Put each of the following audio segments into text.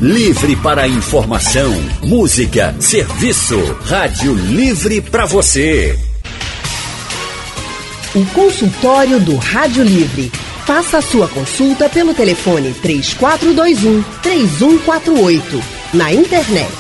Livre para informação, música, serviço. Rádio Livre para você. O consultório do Rádio Livre. Faça a sua consulta pelo telefone 3421-3148. Na internet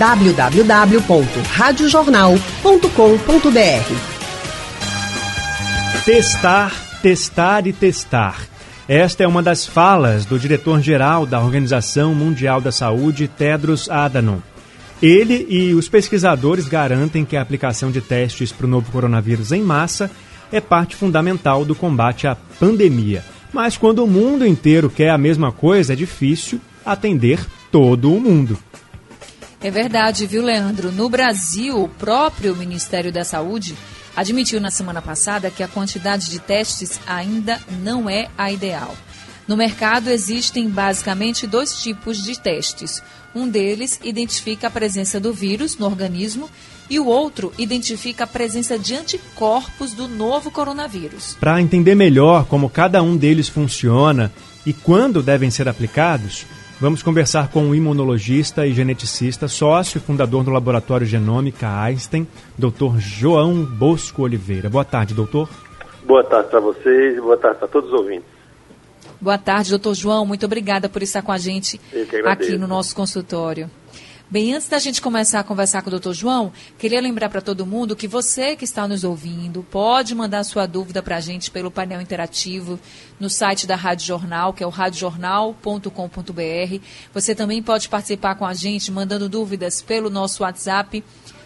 www.radiojornal.com.br. Testar, testar e testar. Esta é uma das falas do diretor-geral da Organização Mundial da Saúde, Tedros Adhanom. Ele e os pesquisadores garantem que a aplicação de testes para o novo coronavírus em massa é parte fundamental do combate à pandemia. Mas quando o mundo inteiro quer a mesma coisa, é difícil atender todo o mundo. É verdade, viu, Leandro? No Brasil, o próprio Ministério da Saúde admitiu na semana passada que a quantidade de testes ainda não é a ideal. No mercado existem basicamente 2 tipos de testes. Um deles identifica a presença do vírus no organismo e o outro identifica a presença de anticorpos do novo coronavírus. Para entender melhor como cada um deles funciona e quando devem ser aplicados, vamos conversar com o imunologista e geneticista, sócio e fundador do Laboratório Genômica Einstein, Dr. João Bosco Oliveira. Boa tarde, doutor. Boa tarde para vocês e boa tarde para todos os ouvintes. Boa tarde, doutor João. Muito obrigada por estar com a gente aqui no nosso consultório. Bem, antes da gente começar a conversar com o doutor João, queria lembrar para todo mundo que você que está nos ouvindo pode mandar sua dúvida para a gente pelo painel interativo no site da Rádio Jornal, que é o radiojornal.com.br. Você também pode participar com a gente mandando dúvidas pelo nosso WhatsApp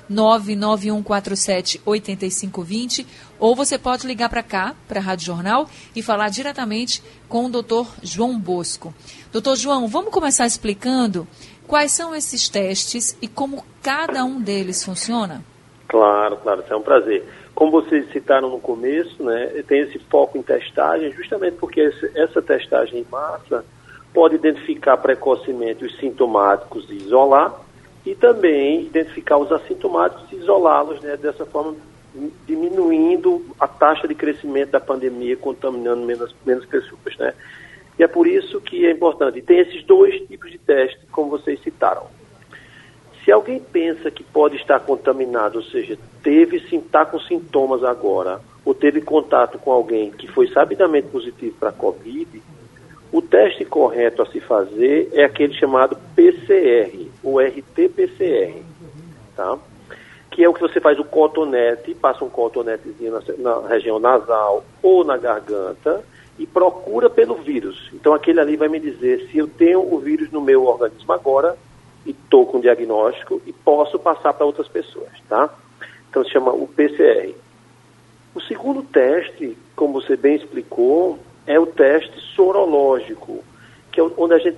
991478520, ou você pode ligar para cá, para a Rádio Jornal, e falar diretamente com o doutor João Bosco. Doutor João, vamos começar explicando quais são esses testes e como cada um deles funciona? Claro, isso é um prazer. Como vocês citaram no começo, né, tem esse foco em testagem, justamente porque essa testagem em massa pode identificar precocemente os sintomáticos e isolar, e também identificar os assintomáticos e isolá-los, né, dessa forma diminuindo a taxa de crescimento da pandemia, contaminando menos pessoas, né? E é por isso que é importante. E tem esses 2 tipos de testes, como vocês citaram. Se alguém pensa que pode estar contaminado, ou seja, está com sintomas agora, ou teve contato com alguém que foi sabidamente positivo para a Covid, o teste correto a se fazer é aquele chamado PCR, o RT-PCR, tá? Que é o que você faz o cotonete, passa um cotonetezinho na região nasal ou na garganta e procura pelo vírus. Então aquele ali vai me dizer se eu tenho o vírus no meu organismo agora e estou com diagnóstico e posso passar para outras pessoas, tá? Então se chama o PCR. O segundo teste, como você bem explicou, é o teste sorológico, que é onde a gente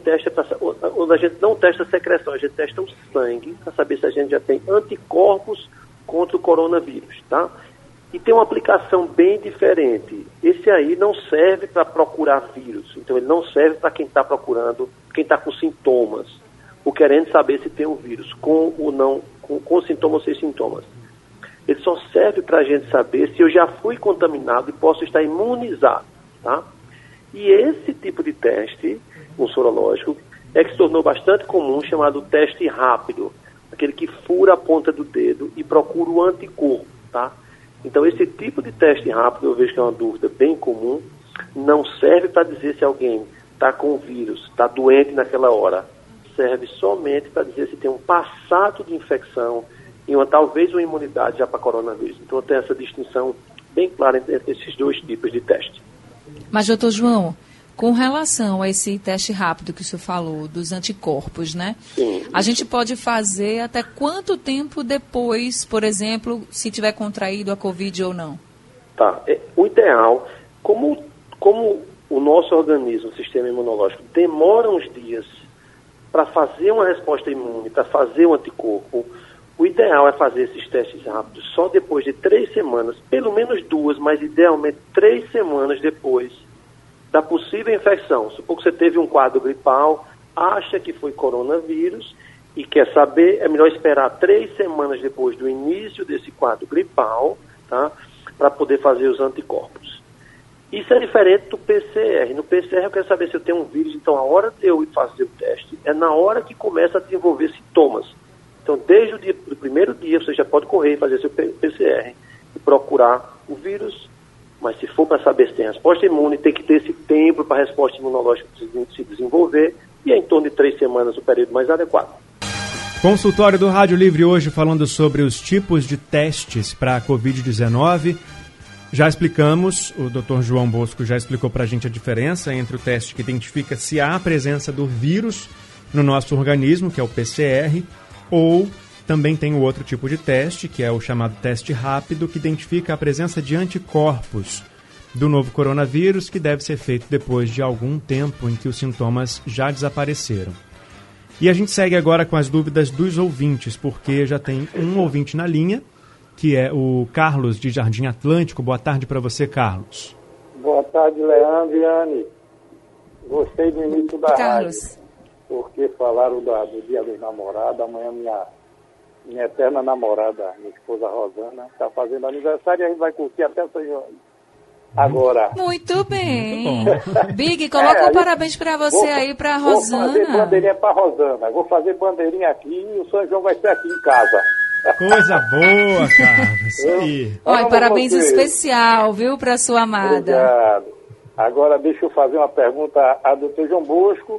não testa a secreção, a gente testa o sangue para saber se a gente já tem anticorpos contra o coronavírus, tá? E tem uma aplicação bem diferente. Esse aí não serve para procurar vírus, então ele não serve para quem está procurando, quem está com sintomas, ou querendo saber se tem o vírus, com ou não, com sintomas ou sem sintomas. Ele só serve para a gente saber se eu já fui contaminado e posso estar imunizado, tá? E esse tipo de teste, um sorológico, é que se tornou bastante comum, chamado teste rápido, aquele que fura a ponta do dedo e procura o anticorpo, tá? Então esse tipo de teste rápido, eu vejo que é uma dúvida bem comum, não serve para dizer se alguém está com o vírus, está doente naquela hora, serve somente para dizer se tem um passado de infecção e talvez uma imunidade já para coronavírus. Então tem essa distinção bem clara entre esses 2 tipos de teste. Mas, doutor João, com relação a esse teste rápido que o senhor falou, dos anticorpos, né? Sim. A gente pode fazer até quanto tempo depois, por exemplo, se tiver contraído a Covid ou não? Tá. O ideal, como o nosso organismo, o sistema imunológico, demora uns dias para fazer uma resposta imune, para fazer um anticorpo, o ideal é fazer esses testes rápidos só depois de 3 semanas, pelo menos 2, mas idealmente 3 semanas depois da possível infecção. Supor que você teve um quadro gripal, acha que foi coronavírus e quer saber, é melhor esperar 3 semanas depois do início desse quadro gripal, tá, para poder fazer os anticorpos. Isso é diferente do PCR. No PCR eu quero saber se eu tenho um vírus, então a hora de eu ir fazer o teste é na hora que começa a desenvolver sintomas. Então desde do primeiro dia você já pode correr e fazer seu PCR e procurar o vírus, mas se for para saber se tem resposta imune, tem que ter esse tempo para a resposta imunológica se desenvolver, e é em torno de 3 semanas o período mais adequado. Consultório do Rádio Livre hoje falando sobre os tipos de testes para a Covid-19. Já explicamos, o Dr. João Bosco já explicou para a gente a diferença entre o teste que identifica se há a presença do vírus no nosso organismo, que é o PCR, ou também tem o outro tipo de teste, que é o chamado teste rápido, que identifica a presença de anticorpos do novo coronavírus, que deve ser feito depois de algum tempo em que os sintomas já desapareceram. E a gente segue agora com as dúvidas dos ouvintes, porque já tem um ouvinte na linha, que é o Carlos, de Jardim Atlântico. Boa tarde para você, Carlos. Boa tarde, Leandro e Anne. Gostei do início da Carlos. rádio, porque falaram do Dia dos Namorados. Amanhã minha eterna namorada, minha esposa Rosana, está fazendo aniversário e a gente vai curtir até São João. Agora... Muito bem. Big, coloca um parabéns para você aí, para Rosana. Vou fazer bandeirinha para Rosana. Vou fazer bandeirinha aqui e o São João vai ser aqui em casa. Coisa boa, Carlos. Isso aí. Olha, parabéns especial, viu, para sua amada. Obrigado. Agora deixa eu fazer uma pergunta a Dr. João Bosco,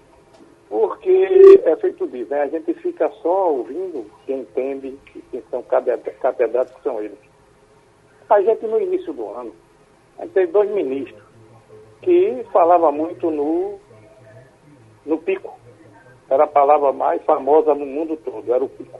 porque é feito disso, né? A gente fica só ouvindo quem entende, quem são catedráticos, são eles. A gente, no início do ano, a gente teve 2 ministros que falavam muito no pico. Era a palavra mais famosa no mundo todo, era o pico.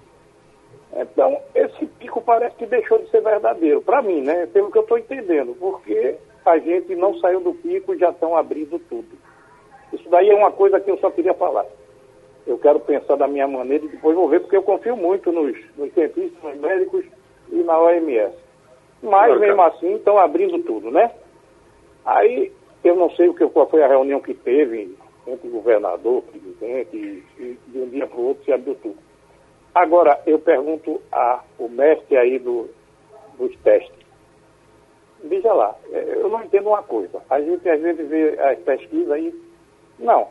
Então, esse pico parece que deixou de ser verdadeiro, para mim, né? Pelo que eu estou entendendo, porque a gente não saiu do pico e já estão abrindo tudo. Isso daí é uma coisa que eu só queria falar. Eu quero pensar da minha maneira e depois vou ver, porque eu confio muito nos cientistas, nos médicos e na OMS. Mas, mesmo assim, estão abrindo tudo, né? Aí, eu não sei qual foi a reunião que teve entre o governador, o presidente, e de um dia para o outro se abriu tudo. Agora, eu pergunto ao mestre aí dos testes. Veja lá, eu não entendo uma coisa. A gente às vezes vê as pesquisas aí. Não.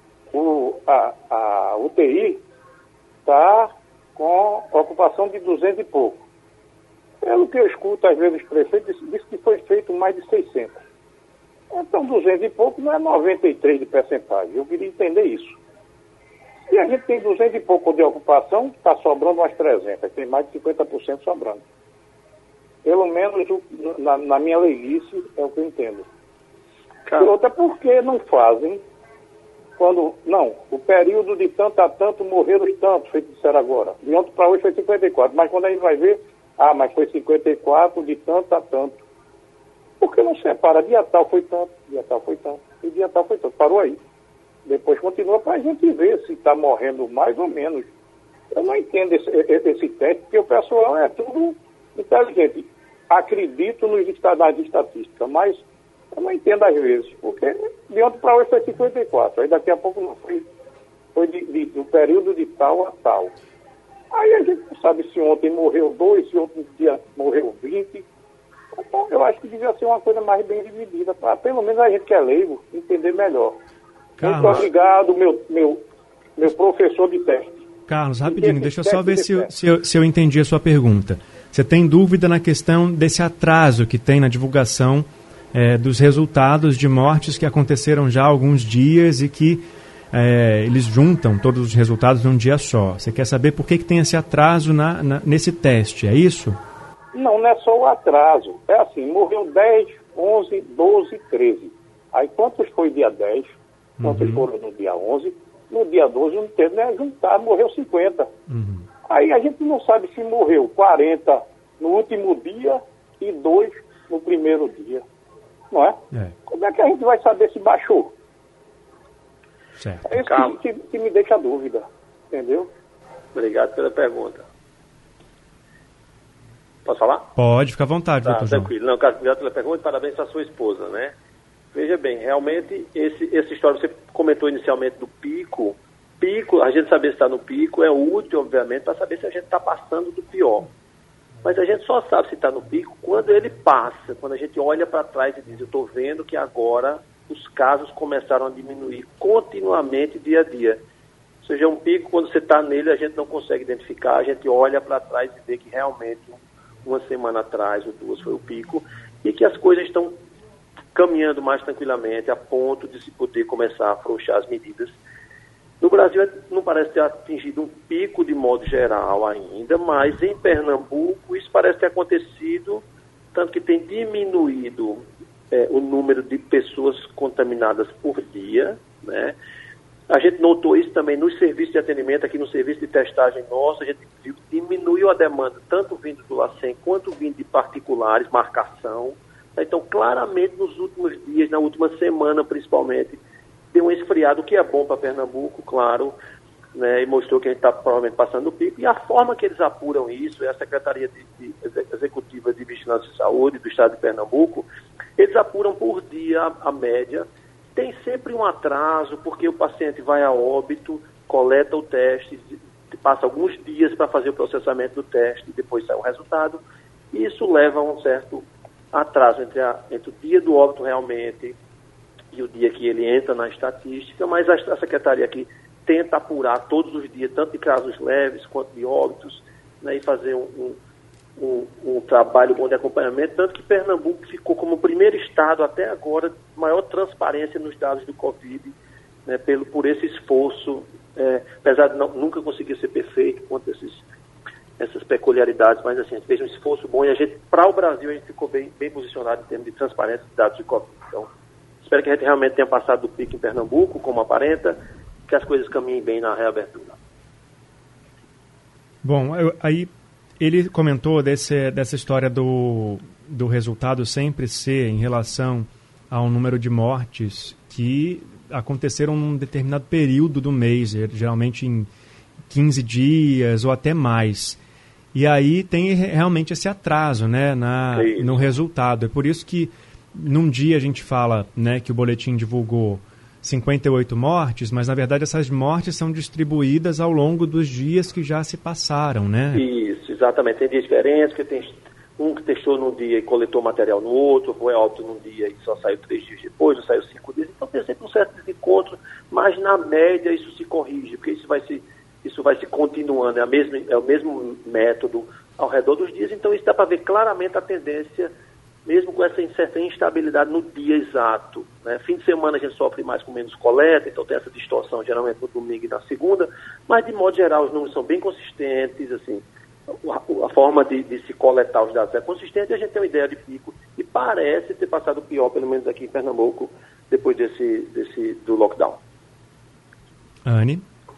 A UTI está com ocupação de 200 e pouco. Pelo que eu escuto, às vezes, os prefeitos diz que foi feito mais de 600. Então, 200 e pouco não é 93 de percentagem. Eu queria entender isso. E a gente tem 200 e pouco de ocupação, está sobrando umas 300, tem mais de 50% sobrando. Pelo menos na minha leilice é o que eu entendo. E outra, por que não fazem quando... Não, o período de tanto a tanto morreram os tantos, feito disseram agora. De ontem para hoje foi 54, mas quando a gente vai ver, mas foi 54 de tanto a tanto. Por que não separa? Dia tal foi tanto, dia tal foi tanto, e dia tal foi tanto. Parou aí. Depois continua para a gente ver se está morrendo mais ou menos. Eu não entendo esse teste, porque o pessoal é tudo inteligente. Acredito nas estatísticas, mas eu não entendo às vezes, porque de ontem para hoje foi 54, aí daqui a pouco não foi do período de tal a tal. Aí a gente não sabe se ontem morreu 2, se outro dia morreu 20. Então eu acho que devia ser uma coisa mais bem dividida, para pelo menos a gente que é leigo entender melhor. Carlos. Muito obrigado, meu professor de teste. Carlos, rapidinho, deixa eu só ver se eu entendi a sua pergunta. Você tem dúvida na questão desse atraso que tem na divulgação dos resultados de mortes que aconteceram já há alguns dias e que eles juntam todos os resultados num dia só. Você quer saber por que tem esse atraso nesse teste, é isso? Não é só o atraso. É assim, morreu 10, 11, 12, 13. Aí quantos foi dia 10? Quantos foram no dia 11? No dia 12 não teve, né? Juntar, morreu 50. Aí a gente não sabe se morreu 40 no último dia e 2 no primeiro dia. Não é? Como é que a gente vai saber se baixou? Certo. É isso que me deixa dúvida. Entendeu? Obrigado pela pergunta. Posso falar? Pode, fica à vontade, doutor João. Tranquilo. Não, obrigado pela pergunta e parabéns à sua esposa, né? Veja bem, realmente, essa história, você comentou inicialmente do pico, a gente saber se está no pico é útil, obviamente, para saber se a gente está passando do pior. Mas a gente só sabe se está no pico quando ele passa, quando a gente olha para trás e diz, eu estou vendo que agora os casos começaram a diminuir continuamente dia a dia. Ou seja, é um pico, quando você está nele, a gente não consegue identificar, a gente olha para trás e vê que realmente uma semana atrás ou 2 foi o pico, e que as coisas estão caminhando mais tranquilamente a ponto de se poder começar a afrouxar as medidas. No Brasil não parece ter atingido um pico de modo geral ainda, mas em Pernambuco isso parece ter acontecido, tanto que tem diminuído o número de pessoas contaminadas por dia, né? A gente notou isso também nos serviços de atendimento, aqui no serviço de testagem nosso, a gente viu que diminuiu a demanda, tanto vindo do LACEN quanto vindo de particulares, marcação. Então, claramente, nos últimos dias, na última semana principalmente, deu um esfriado, o que é bom para Pernambuco, claro, né, e mostrou que a gente está provavelmente passando o pico. E a forma que eles apuram isso é a Secretaria Executiva de Vigilância e Saúde do Estado de Pernambuco. Eles apuram por dia a média. Tem sempre um atraso, porque o paciente vai a óbito, coleta o teste, passa alguns dias para fazer o processamento do teste, depois sai o resultado. E isso leva a um certo atraso entre o dia do óbito realmente e o dia que ele entra na estatística, mas a Secretaria aqui tenta apurar todos os dias, tanto de casos leves quanto de óbitos, né, e fazer um trabalho bom de acompanhamento, tanto que Pernambuco ficou como o primeiro estado até agora de maior transparência nos dados do Covid, né, por esse esforço, apesar de nunca conseguir ser perfeito quanto essas peculiaridades, mas assim, a gente fez um esforço bom e para o Brasil, a gente ficou bem posicionado em termos de transparência de dados de Covid. Então, espero que a gente realmente tenha passado do pico em Pernambuco, como aparenta, que as coisas caminhem bem na reabertura. Bom, aí ele comentou dessa história do resultado sempre ser em relação ao número de mortes que aconteceram num determinado período do mês, geralmente em 15 dias ou até mais. E aí tem realmente esse atraso, né, no resultado. É por isso que num dia a gente fala, né, que o boletim divulgou 58 mortes, mas na verdade essas mortes são distribuídas ao longo dos dias que já se passaram, né? Isso, exatamente. Tem dias diferentes, que tem um que testou num dia e coletou material no outro, foi óbito num dia e só saiu 3 dias depois, ou saiu 5 dias. Então tem sempre um certo desencontro, mas na média isso se corrige, porque isso vai se continuando, é o mesmo método ao redor dos dias, então isso dá para ver claramente a tendência, mesmo com essa certa instabilidade no dia exato, né? Fim de semana a gente sofre mais com menos coleta, então tem essa distorção geralmente no domingo e na segunda, mas de modo geral os números são bem consistentes, assim, a forma de se coletar os dados é consistente e a gente tem uma ideia de pico e parece ter passado o pior, pelo menos aqui em Pernambuco, depois do lockdown. Anne?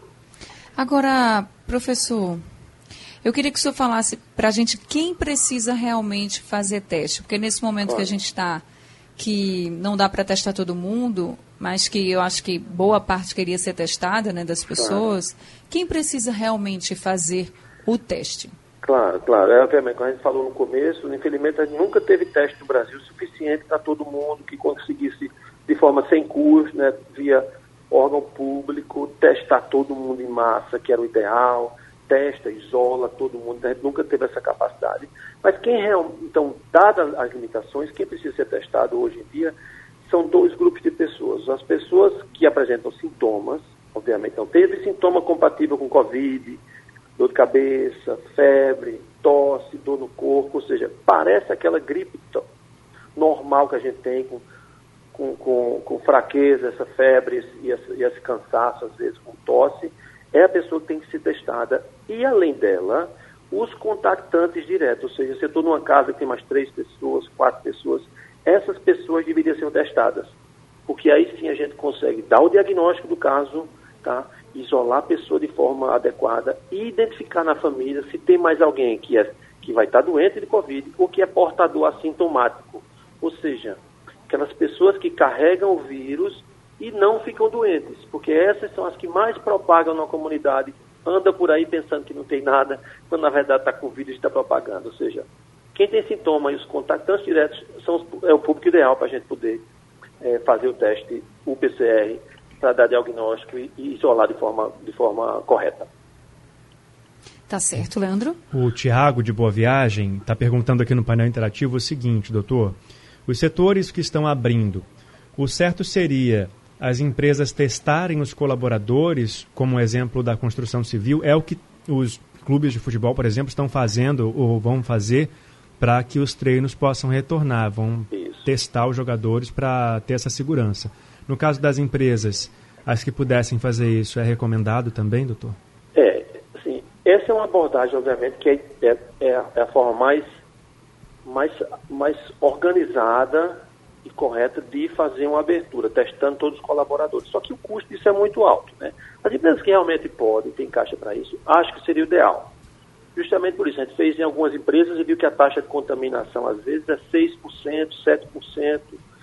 Agora, professor, eu queria que o senhor falasse para a gente quem precisa realmente fazer teste, porque nesse momento que a gente está, que não dá para testar todo mundo, mas que eu acho que boa parte queria ser testada, né, das pessoas, quem precisa realmente fazer o teste? Claro. Obviamente, como a gente falou no começo, infelizmente a gente nunca teve teste no Brasil suficiente para todo mundo que conseguisse, de forma sem custo, né, via órgão público, testar todo mundo em massa, que era o ideal, testa, isola todo mundo, a gente nunca teve essa capacidade. Mas então, dadas as limitações, quem precisa ser testado hoje em dia são 2 grupos de pessoas. As pessoas que apresentam sintomas, obviamente não teve sintoma compatível com Covid, dor de cabeça, febre, tosse, dor no corpo, ou seja, parece aquela gripe normal que a gente tem com fraqueza, essa febre e esse cansaço, às vezes com tosse, é a pessoa que tem que ser testada. E, além dela, os contactantes diretos, ou seja, se eu estou numa casa que tem mais 3 pessoas, 4 pessoas, essas pessoas deveriam ser testadas, porque aí sim a gente consegue dar o diagnóstico do caso, tá? Isolar a pessoa de forma adequada e identificar na família se tem mais alguém que vai estar doente de Covid ou que é portador assintomático, ou seja, aquelas pessoas que carregam o vírus e não ficam doentes, porque essas são as que mais propagam na comunidade, anda por aí pensando que não tem nada, quando na verdade está com o vírus e está propagando. Ou seja, quem tem sintoma e os contactantes diretos é o público ideal para a gente poder fazer o teste, o PCR, para dar diagnóstico e isolar de forma correta. Tá certo, Leandro. O Tiago de Boa Viagem está perguntando aqui no painel interativo o seguinte, doutor. Os setores que estão abrindo, o certo seria as empresas testarem os colaboradores, como o exemplo da construção civil, é o que os clubes de futebol, por exemplo, estão fazendo ou vão fazer para que os treinos possam retornar, vão testar os jogadores para ter essa segurança. No caso das empresas, as que pudessem fazer isso, é recomendado também, doutor? Sim. Essa é uma abordagem, obviamente, que é a forma mais organizada e correta de fazer uma abertura, testando todos os colaboradores. Só que o custo disso é muito alto, né? As empresas que realmente podem, têm caixa para isso, acho que seria o ideal. Justamente por isso, a gente fez em algumas empresas e viu que a taxa de contaminação, às vezes, é 6%, 7%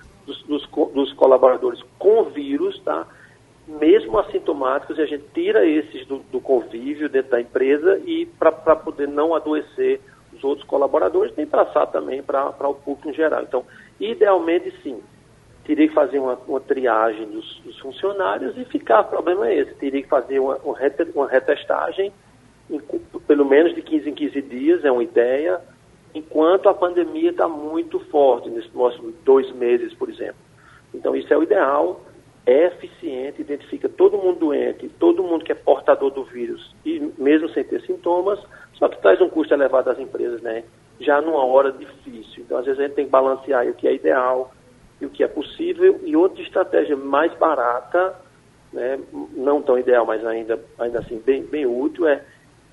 dos colaboradores com vírus, tá? Mesmo assintomáticos, e a gente tira esses do convívio dentro da empresa e para poder não adoecer os outros colaboradores, nem passar também para o público em geral. Então, idealmente, sim, teria que fazer uma triagem dos funcionários e o problema é esse, teria que fazer uma retestagem, pelo menos de 15 em 15 dias, é uma ideia, enquanto a pandemia está muito forte, nesses próximos 2 meses, por exemplo. Então, isso é o ideal, é eficiente, identifica todo mundo doente, todo mundo que é portador do vírus, e mesmo sem ter sintomas, só que traz um custo elevado às empresas, né? Já numa hora difícil. Então, às vezes, a gente tem que balancear o que é ideal e o que é possível, e outra estratégia mais barata, né? Não tão ideal, mas ainda assim bem útil, é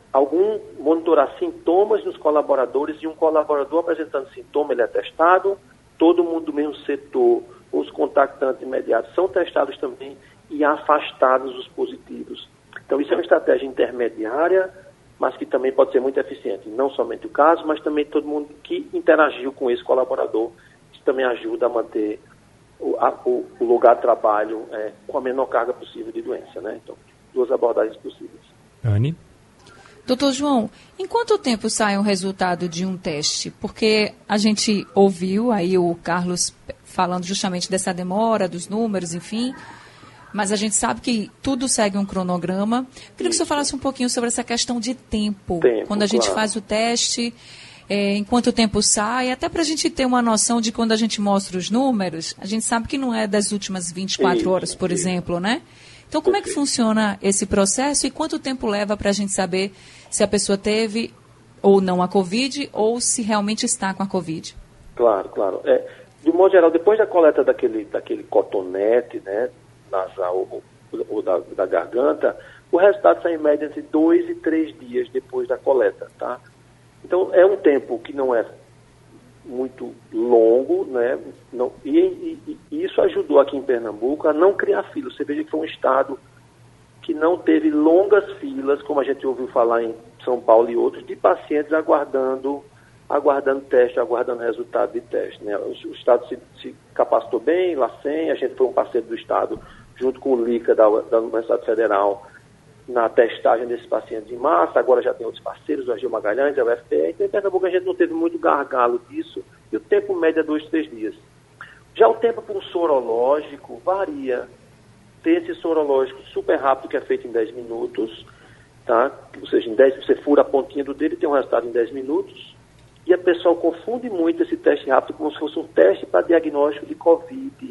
monitorar sintomas nos colaboradores, e um colaborador apresentando sintoma, ele é testado, todo mundo do mesmo setor, os contactantes imediatos são testados também e afastados os positivos. Então, isso é uma estratégia intermediária, mas que também pode ser muito eficiente. Não somente o caso, mas também todo mundo que interagiu com esse colaborador. Isso também ajuda a manter o lugar de trabalho com a menor carga possível de doença, né? Então, 2 abordagens possíveis. Anne? Doutor João, em quanto tempo sai o resultado de um teste? Porque a gente ouviu aí o Carlos falando justamente dessa demora, dos números, enfim, mas a gente sabe que tudo segue um cronograma. Queria que o senhor falasse um pouquinho sobre essa questão de tempo. Quando a gente faz o teste, em quanto tempo sai, até para a gente ter uma noção de quando a gente mostra os números, a gente sabe que não é das últimas 24 horas, por exemplo, né? Então, como é que funciona esse processo e quanto tempo leva para a gente saber se a pessoa teve ou não a Covid ou se realmente está com a Covid? Claro. De modo geral, depois da coleta daquele cotonete, né, nasal ou da garganta, o resultado sai em média entre 2 e 3 dias depois da coleta, tá? Então, é um tempo que não é muito longo, né? E isso ajudou aqui em Pernambuco a não criar filas. Você veja que foi um estado que não teve longas filas, como a gente ouviu falar em São Paulo e outros, de pacientes aguardando teste, aguardando resultado de teste, né? O estado se capacitou bem, LACEN, a gente foi um parceiro do estado, junto com o LICA da Universidade Federal, na testagem desses pacientes em massa. Agora já tem outros parceiros, o Agil Magalhães, a UFPE. Então, em Pernambuco, a gente não teve muito gargalo disso, e o tempo médio é 2, 3 dias. Já o tempo para um sorológico varia. Tem esse sorológico super rápido, que é feito em 10 minutos, tá? Ou seja, você fura a pontinha do dedo e tem um resultado em 10 minutos. E a pessoa confunde muito esse teste rápido como se fosse um teste para diagnóstico de Covid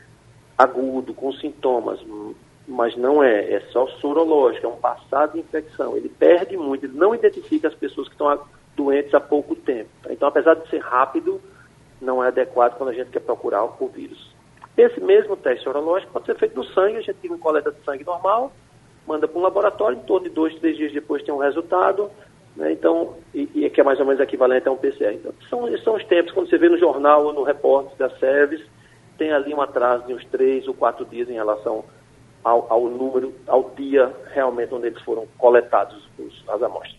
agudo, com sintomas. Mas não é só sorológico, é um passado de infecção. Ele perde muito, ele não identifica as pessoas que estão doentes há pouco tempo. Tá? Então, apesar de ser rápido, não é adequado quando a gente quer procurar o vírus. Esse mesmo teste sorológico pode ser feito no sangue, a gente tem uma coleta de sangue normal, manda para um laboratório, em torno de 2, 3 dias depois tem um resultado, né? Então, e que é mais ou menos equivalente a um PCR. Então, são os tempos, quando você vê no jornal ou no repórter da Service, tem ali um atraso de uns 3 ou 4 dias em relação ao número, ao dia realmente onde eles foram coletados as amostras.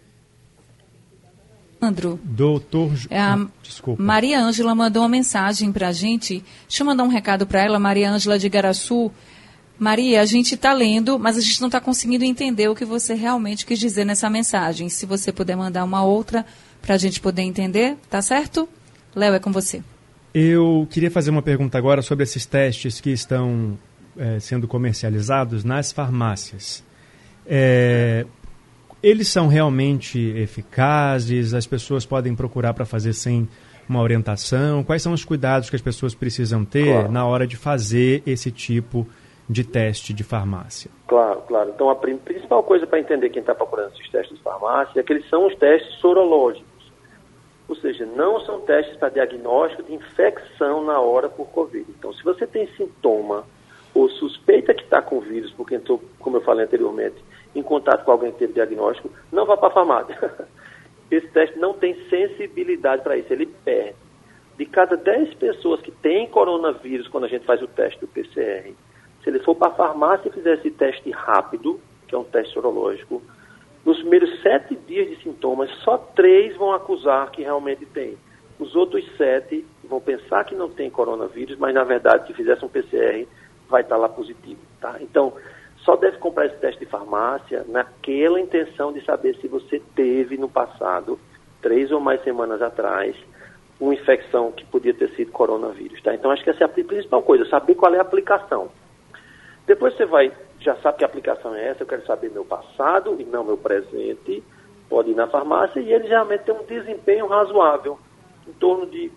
Andro, doutor, desculpa. Maria Ângela mandou uma mensagem para a gente. Deixa eu mandar um recado para ela, Maria Ângela de Igaraçu. Maria, a gente está lendo, mas a gente não está conseguindo entender o que você realmente quis dizer nessa mensagem. Se você puder mandar uma outra para a gente poder entender, tá certo? Léo, é com você. Eu queria fazer uma pergunta agora sobre esses testes que estão sendo comercializados nas farmácias. Eles são realmente eficazes? As pessoas podem procurar para fazer sem uma orientação? Quais são os cuidados que as pessoas precisam ter na hora de fazer esse tipo de teste de farmácia? Claro. Então, a principal coisa para entender quem está procurando esses testes de farmácia é que eles são os testes sorológicos. Ou seja, não são testes para diagnóstico de infecção na hora por Covid. Então, se você tem sintoma ou suspeita que está com vírus, porque entrou, como eu falei anteriormente, em contato com alguém que teve diagnóstico, não vá para a farmácia. Esse teste não tem sensibilidade para isso, ele perde. De cada 10 pessoas que têm coronavírus, quando a gente faz o teste do PCR, se ele for para a farmácia e fizer esse teste rápido, que é um teste sorológico, nos primeiros 7 dias de sintomas, só 3 vão acusar que realmente tem. Os outros 7 vão pensar que não tem coronavírus, mas na verdade, se fizesse um PCR, vai estar lá positivo. Tá? Então, só deve comprar esse teste de farmácia naquela intenção de saber se você teve no passado, 3 ou mais semanas atrás, uma infecção que podia ter sido coronavírus. Tá? Então, acho que essa é a principal coisa, saber qual é a aplicação. Depois você já sabe que a aplicação é essa, eu quero saber meu passado e não meu presente, pode ir na farmácia e ele geralmente tem um desempenho razoável, em torno de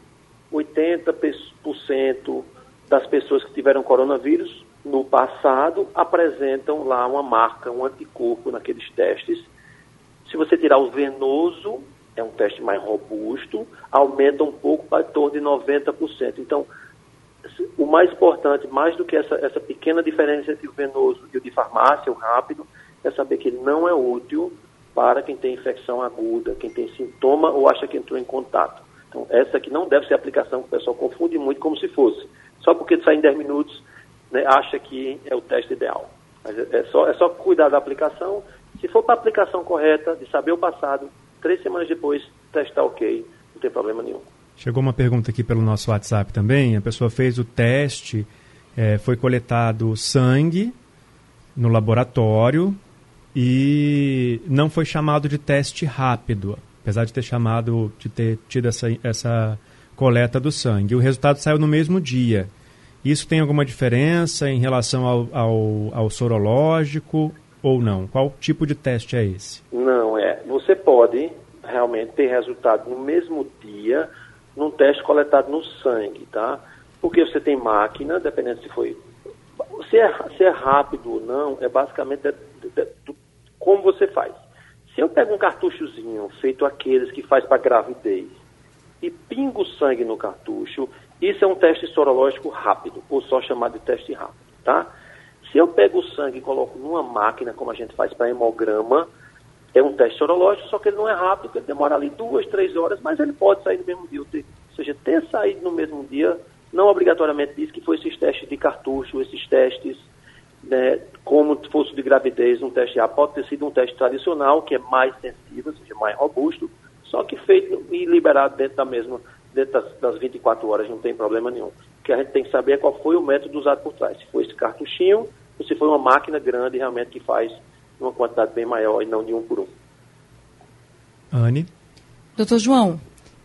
80% das pessoas que tiveram coronavírus no passado apresentam lá uma marca, um anticorpo naqueles testes. Se você tirar o venoso, é um teste mais robusto, aumenta um pouco para em torno de 90%. Então, o mais importante, mais do que essa pequena diferença entre o venoso e o de farmácia, o rápido, é saber que ele não é útil para quem tem infecção aguda, quem tem sintoma ou acha que entrou em contato. Então, essa aqui não deve ser a aplicação que o pessoal confunde muito como se fosse. Só porque sai em 10 minutos, né, acha que é o teste ideal. Mas é só cuidar da aplicação. Se for para a aplicação correta, de saber o passado, 3 semanas depois, testar ok, não tem problema nenhum. Chegou uma pergunta aqui pelo nosso WhatsApp também. A pessoa fez o teste, foi coletado sangue no laboratório e não foi chamado de teste rápido, apesar de ter tido essa coleta do sangue. O resultado saiu no mesmo dia. Isso tem alguma diferença em relação ao sorológico ou não? Qual tipo de teste é esse? Não, você pode realmente ter resultado no mesmo dia num teste coletado no sangue, tá? Porque você tem máquina, dependendo se é rápido ou não, é basicamente como você faz. Se eu pego um cartuchozinho, feito aqueles que faz para gravidez, e pingo sangue no cartucho, isso é um teste sorológico rápido, ou só chamado de teste rápido, tá? Se eu pego o sangue e coloco numa máquina, como a gente faz para hemograma, é um teste sorológico, só que ele não é rápido, porque ele demora ali 2, 3 horas, mas ele pode sair no mesmo dia. Ou seja, ter saído no mesmo dia não obrigatoriamente diz que foi esses testes de cartucho, esses testes, né, como se fosse de gravidez, um teste A. Pode ter sido um teste tradicional, que é mais sensível, ou seja, mais robusto, só que feito e liberado dentro das 24 horas, não tem problema nenhum. O que a gente tem que saber é qual foi o método usado por trás. Se foi esse cartuchinho, ou se foi uma máquina grande realmente que faz uma quantidade bem maior e não de 1 por 1. Anne? Doutor João,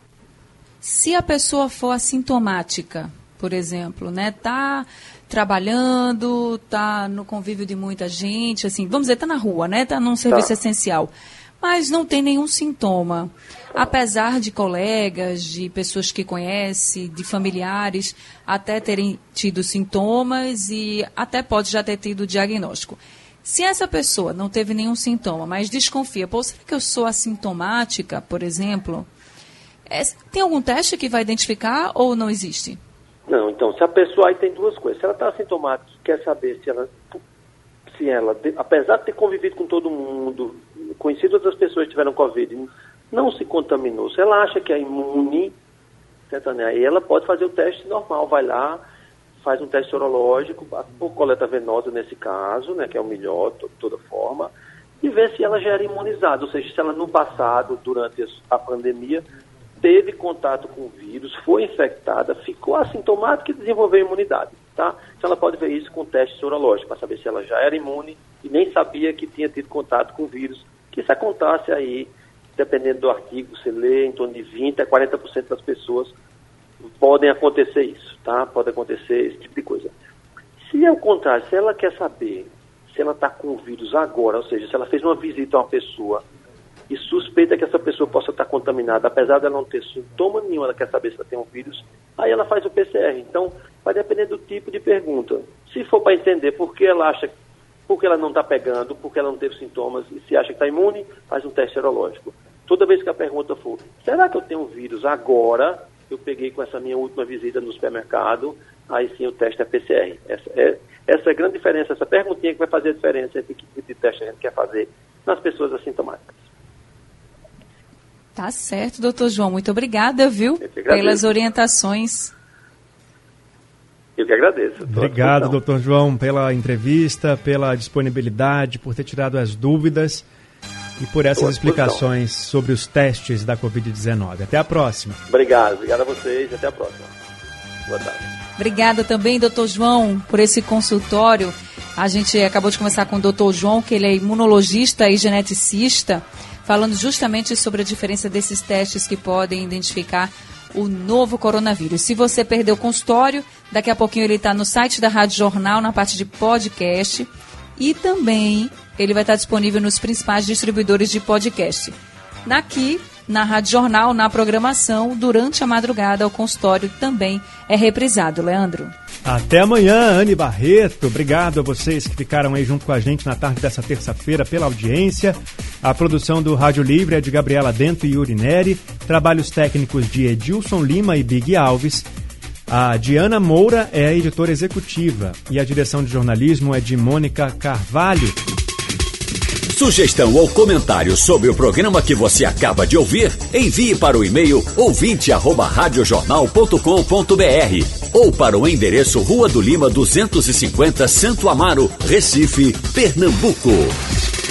se a pessoa for assintomática, por exemplo, né, tá trabalhando, tá no convívio de muita gente, assim, vamos dizer, tá na rua, né, tá num serviço essencial, mas não tem nenhum sintoma, apesar de colegas, de pessoas que conhece, de familiares, até terem tido sintomas e até pode já ter tido diagnóstico. Se essa pessoa não teve nenhum sintoma, mas desconfia, será que eu sou assintomática, por exemplo? Tem algum teste que vai identificar ou não existe? Não, então, se a pessoa aí tem duas coisas. Se ela está assintomática, quer saber se ela, apesar de ter convivido com todo mundo, conhecido outras pessoas que tiveram Covid, não se contaminou. Se ela acha que é imune, aí ela pode fazer o teste normal, vai lá, faz um teste sorológico, por coleta venosa nesse caso, né, que é o melhor, de toda forma, e ver se ela já era imunizada, ou seja, se ela no passado, durante a pandemia, teve contato com o vírus, foi infectada, ficou assintomática e desenvolveu imunidade, tá? Então ela pode ver isso com teste sorológico, para saber se ela já era imune e nem sabia que tinha tido contato com o vírus, que isso acontece aí, dependendo do artigo, você lê, em torno de 20% a 40% das pessoas podem acontecer isso, tá? Pode acontecer esse tipo de coisa. Se ao contrário, se ela quer saber se ela está com o vírus agora, ou seja, se ela fez uma visita a uma pessoa e suspeita que essa pessoa possa estar contaminada, apesar de ela não ter sintoma nenhum, ela quer saber se ela tem um vírus, aí ela faz o PCR. Então, vai depender do tipo de pergunta. Se for para entender por que ela acha, por que ela não está pegando, por que ela não teve sintomas, e se acha que está imune, faz um teste serológico. Toda vez que a pergunta for, será que eu tenho um vírus agora? Eu peguei com essa minha última visita no supermercado, aí sim o teste é PCR. Essa é a grande diferença, essa perguntinha que vai fazer a diferença entre que tipo de teste a gente quer fazer nas pessoas assintomáticas. Tá certo, doutor João. Muito obrigada, viu, pelas orientações. Eu que agradeço. Obrigado, doutor João, pela entrevista, pela disponibilidade, por ter tirado as dúvidas e por essas explicações sobre os testes da Covid-19. Até a próxima. Obrigado a vocês e até a próxima. Boa tarde. Obrigada também, doutor João, por esse consultório. A gente acabou de conversar com o doutor João, que ele é imunologista e geneticista, falando justamente sobre a diferença desses testes que podem identificar o novo coronavírus. Se você perdeu o consultório, daqui a pouquinho ele está no site da Rádio Jornal, na parte de podcast, e também ele vai estar disponível nos principais distribuidores de podcast. Daqui, na Rádio Jornal, na programação, durante a madrugada, o consultório também é reprisado. Leandro. Até amanhã, Anne Barreto. Obrigado a vocês que ficaram aí junto com a gente na tarde dessa terça-feira pela audiência. A produção do Rádio Livre é de Gabriela Dento e Yuri Neri. Trabalhos técnicos de Edilson Lima e Big Alves. A Diana Moura é a editora executiva e a direção de jornalismo é de Mônica Carvalho. Sugestão ou comentário sobre o programa que você acaba de ouvir, envie para o e-mail ouvinte@radiojornal.com.br ou para o endereço Rua do Lima 250, Santo Amaro, Recife, Pernambuco.